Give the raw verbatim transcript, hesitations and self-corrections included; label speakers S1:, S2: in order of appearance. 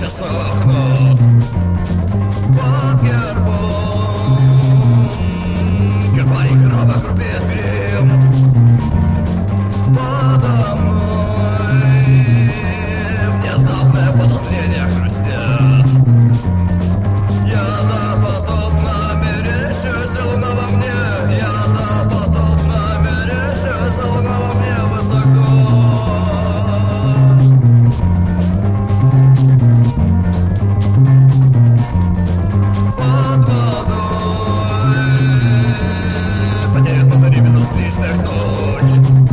S1: сохнут под гербом. Гербарий гроба грубеет грим подо мной. Внезапное подозрение хрустят. Я допотопно мерещусь, луна во мне. Я допотопно мерещусь, луна во мне высоко. Под водой потерян позади безустричных туч.